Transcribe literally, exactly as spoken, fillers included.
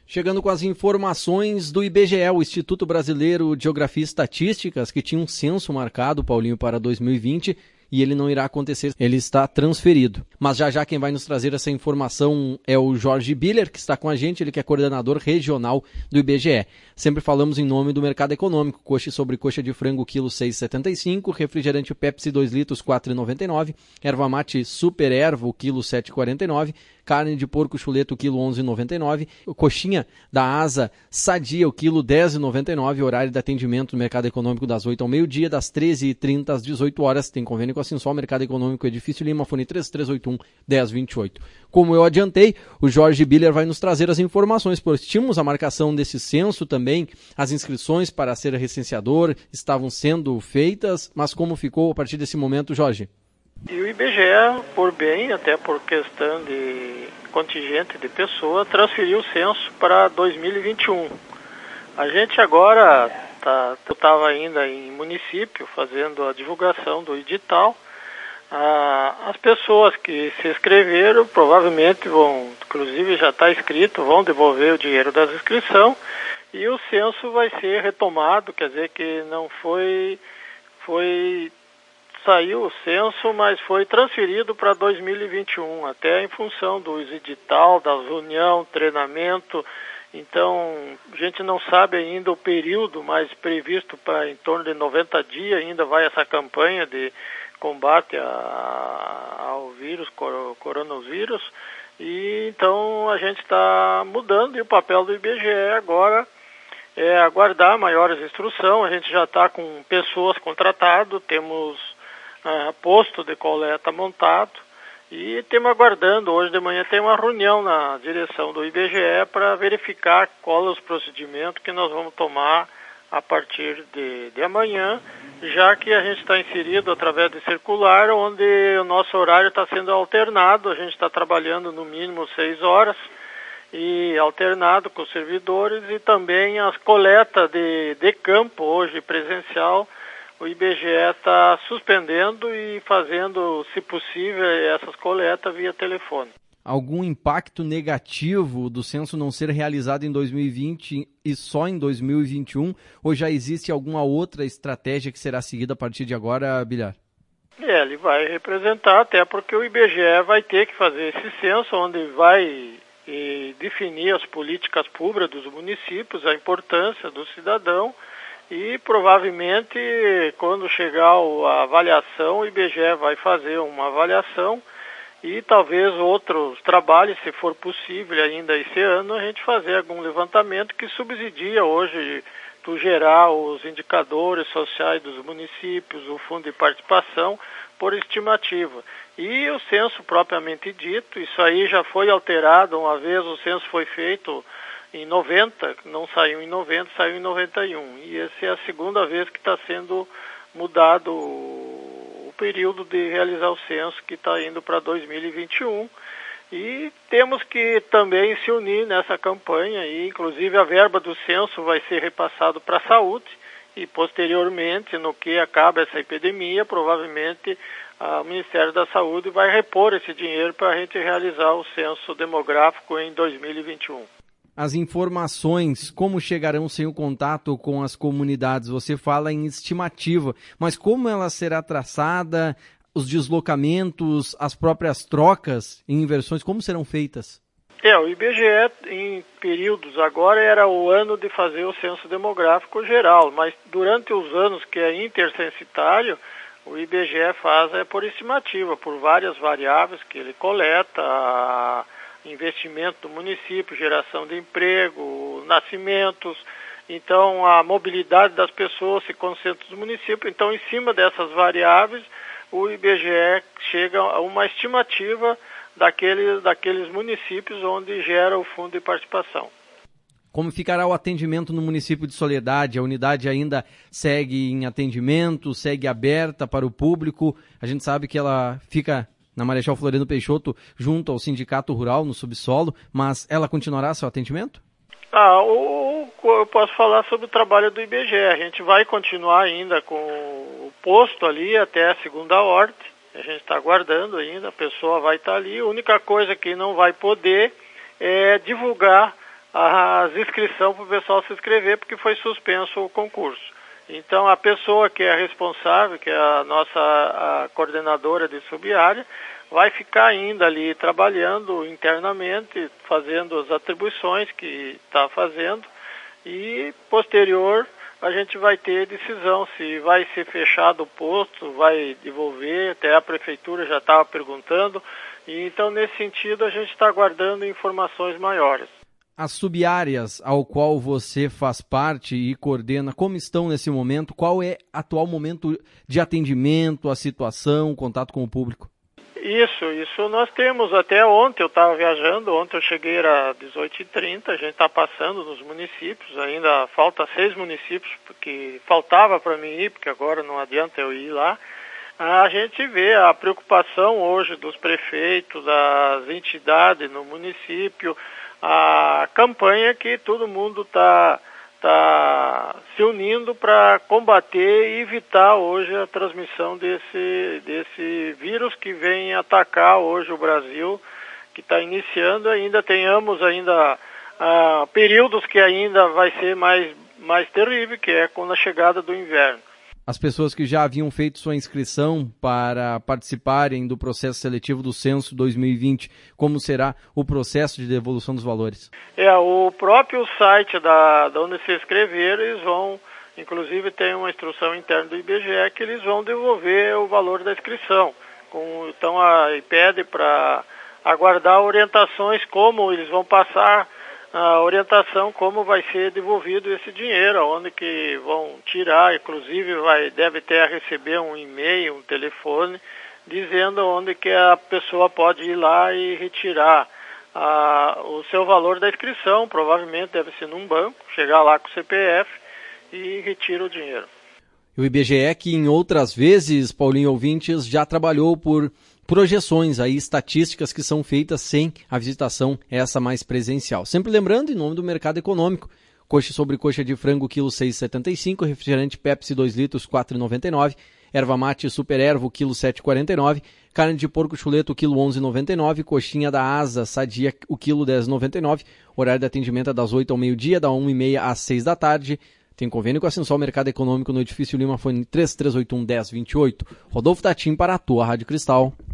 Chegando com as informações do I B G E, o Instituto Brasileiro de Geografia e Estatísticas, que tinha um censo marcado, Paulinho, para dois mil e vinte, e ele não irá acontecer, ele está transferido. Mas já já quem vai nos trazer essa informação é o Jorge Biller, que está com a gente, ele que é coordenador regional do I B G E. Sempre falamos em nome do mercado econômico, coxa e sobrecoxa de frango, quilo seis reais e setenta e cinco centavos, refrigerante Pepsi dois litros, quatro reais e noventa e nove centavos, erva mate Super Ervo, quilo sete reais e quarenta e nove centavos, carne de porco chuleto, quilo onze reais e noventa e nove centavos, coxinha da Asa Sadia, o quilo dez reais e noventa e nove centavos, horário de atendimento no mercado econômico das oito ao meio-dia, das treze e trinta às dezoito horas, tem convênio com a Sinsol, mercado econômico Edifício Lima, fone três três oito um, um zero dois oito. Como eu adiantei, o Jorge Biller vai nos trazer as informações, pois tínhamos a marcação desse censo também, as inscrições para ser recenseador estavam sendo feitas, mas como ficou a partir desse momento, Jorge? E o I B G E, por bem, até por questão de contingente de pessoa, transferiu o censo para dois mil e vinte e um. A gente agora tá, estava ainda em município fazendo a divulgação do edital. Ah, as pessoas que se inscreveram provavelmente vão, inclusive já está escrito, vão devolver o dinheiro das inscrições e o censo vai ser retomado, quer dizer que não foi, foi saiu o censo, mas foi transferido para dois mil e vinte e um, até em função do edital, da reunião, treinamento. Então, a gente não sabe ainda o período, mas previsto para em torno de noventa dias ainda vai essa campanha de combate a, ao vírus, coronavírus, e então a gente está mudando e o papel do I B G E agora é aguardar maiores instruções. A gente já está com pessoas contratadas, temos uh, posto de coleta montado e estamos aguardando. Hoje de manhã tem uma reunião na direção do I B G E para verificar qual é os procedimentos que nós vamos tomar a partir de, de amanhã, já que a gente está inserido através de circular, onde o nosso horário está sendo alternado. A gente está trabalhando no mínimo seis horas e alternado com os servidores, e também as coletas de, de campo hoje presencial. O I B G E está suspendendo e fazendo, se possível, essas coletas via telefone. Algum impacto negativo do censo não ser realizado em dois mil e vinte e só em dois mil e vinte e um? Ou já existe alguma outra estratégia que será seguida a partir de agora, Bilhar? É, ele vai representar, até porque o I B G E vai ter que fazer esse censo, onde vai e, definir as políticas públicas dos municípios, a importância do cidadão, e provavelmente quando chegar a avaliação, o I B G E vai fazer uma avaliação e talvez outros trabalhos, se for possível ainda esse ano, a gente fazer algum levantamento que subsidia hoje tu gerar os indicadores sociais dos municípios, o fundo de participação, por estimativa. E o censo propriamente dito, isso aí já foi alterado, uma vez o censo foi feito em noventa, não saiu em noventa, saiu em noventa e um. E essa é a segunda vez que está sendo mudado o período de realizar o censo, que está indo para dois mil e vinte e um. E temos que também se unir nessa campanha, e inclusive a verba do censo vai ser repassado para a saúde, e posteriormente, no que acaba essa epidemia, provavelmente o Ministério da Saúde vai repor esse dinheiro para a gente realizar o censo demográfico em dois mil e vinte e um. As informações, como chegarão sem o contato com as comunidades? Você fala em estimativa, mas como ela será traçada, os deslocamentos, as próprias trocas em inversões, como serão feitas? É, o I B G E em períodos agora era o ano de fazer o censo demográfico geral, mas durante os anos que é intercensitário, o I B G E faz é por estimativa, por várias variáveis que ele coleta, a investimento do município, geração de emprego, nascimentos, então a mobilidade das pessoas se concentra no município. Então, em cima dessas variáveis, o I B G E chega a uma estimativa daqueles, daqueles municípios onde gera o fundo de participação. Como ficará o atendimento no município de Soledade? A unidade ainda segue em atendimento, segue aberta para o público? A gente sabe que ela fica na Marechal Floriano Peixoto, junto ao Sindicato Rural, no subsolo, mas ela continuará seu atendimento? Ah, o, o, eu posso falar sobre o trabalho do I B G E. A gente vai continuar ainda com o posto ali até a segunda ordem. A gente está aguardando ainda, a pessoa vai estar ali. A única coisa que não vai poder é divulgar as as inscrições para o pessoal se inscrever, porque foi suspenso o concurso. Então, a pessoa que é responsável, que é a nossa a coordenadora de sub-área, vai ficar ainda ali trabalhando internamente, fazendo as atribuições que está fazendo, e posterior a gente vai ter decisão se vai ser fechado o posto, vai devolver, até a prefeitura já estava perguntando, e então nesse sentido a gente está aguardando informações maiores. As sub-áreas ao qual você faz parte e coordena, como estão nesse momento? Qual é o atual momento de atendimento, a situação, o contato com o público? Isso, isso nós temos até ontem, eu estava viajando, ontem eu cheguei às dezoito e trinta, a gente está passando nos municípios, ainda falta seis municípios, porque faltava para mim ir, porque agora não adianta eu ir lá. A gente vê a preocupação hoje dos prefeitos, das entidades no município, a campanha que todo mundo está tá se unindo para combater e evitar hoje a transmissão desse, desse vírus que vem atacar hoje o Brasil, que está iniciando. Ainda tenhamos ainda ah, períodos que ainda vai ser mais, mais terrível, que é quando a chegada do inverno. As pessoas que já haviam feito sua inscrição para participarem do processo seletivo do Censo dois mil e vinte, como será o processo de devolução dos valores? É, o próprio site da, da onde se inscreveram, eles vão, inclusive tem uma instrução interna do I B G E que eles vão devolver o valor da inscrição. Com, então a pede para aguardar orientações como eles vão passar, a orientação como vai ser devolvido esse dinheiro, onde que vão tirar, inclusive vai, deve ter a receber um e-mail, um telefone, dizendo onde que a pessoa pode ir lá e retirar a, o seu valor da inscrição, provavelmente deve ser num banco, chegar lá com o C P F e retira o dinheiro. O I B G E que em outras vezes, Paulinho ouvintes, já trabalhou por projeções aí, estatísticas que são feitas sem a visitação essa mais presencial. Sempre lembrando, em nome do mercado econômico, coxa sobre coxa de frango, quilo seis reais e setenta e cinco centavos, refrigerante Pepsi dois litros, quatro reais e noventa e nove centavos, erva mate Super Ervo, quilo sete reais e quarenta e nove centavos, carne de porco chuleto, quilo onze reais e noventa e nove centavos, coxinha da Asa Sadia, o quilo dez reais e noventa e nove centavos, horário de atendimento é das oito ao meio-dia, da uma e meia às seis da tarde. Tem convênio com a Sensol Mercado Econômico no edifício Lima, fone três três oito um, um zero dois oito. Rodolfo Tatim para a tua Rádio Cristal.